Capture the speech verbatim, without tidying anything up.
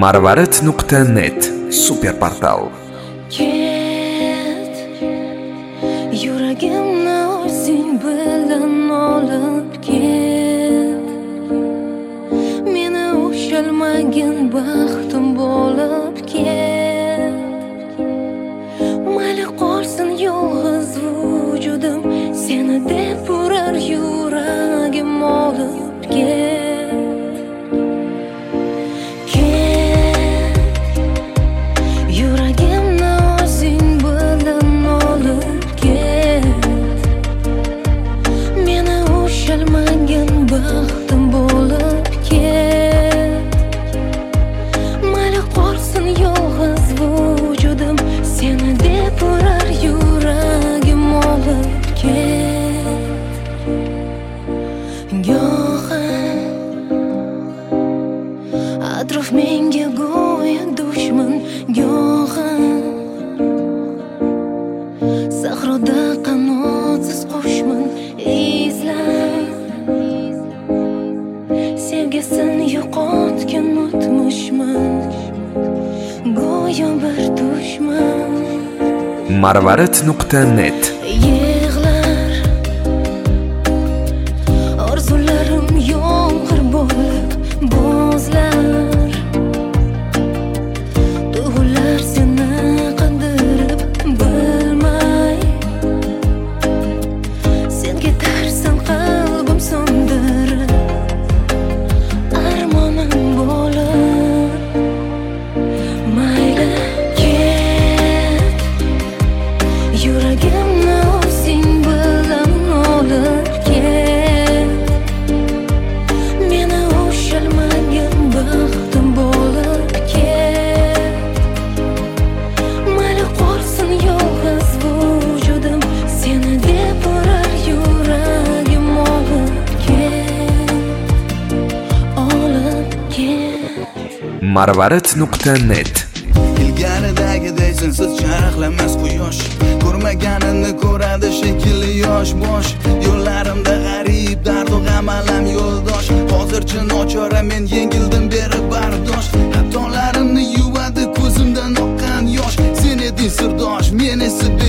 marvarid nuqta net super portal. Ket, yuragimni o'zing bilan olib ket. Meni ushalmagan baxtim bo'lib ket. Mayli qolsin yolg'iz vujudim, seni deb urar yuragim olib ket. Baxtim bo'lib ket. Mayli qolsin yolg'iz vujudim, seni deb urar yuragim olib ket. Go'yo atrof menga go'yo dushman, go'yo sahroda qanotsiz qushman, izlay sevgisini yo'qotgan o'tmishman, go'yo bir dushman. marvarid nuqta net. Yig'lar orzularim yomg'ir bo'lib bo'zlar, tuyg'ular seni qidirib bilmay, sen ketarsan qalbim so'ndirib. Yuragimni o'zing bilan olib ket. Meni ushalmagan baxtim bo'lib ket. Mayli qolsin yolg'iz vujudim, seni deb urar yuragim olib ket. Olib ket. marvarid nuqta net. Ilgaridagiday sensiz charaqlamas quyosh, ko'rmaganini ko'radi shekilli yosh bosh. Yo'llarimda g'arib dardu g'am alam yo'ldosh. Hozircha nochora men yengildim berib bardosh. Xatolarimni yuvadi ko'zimdan oqqan yosh. Sen eding sirdosh, men esa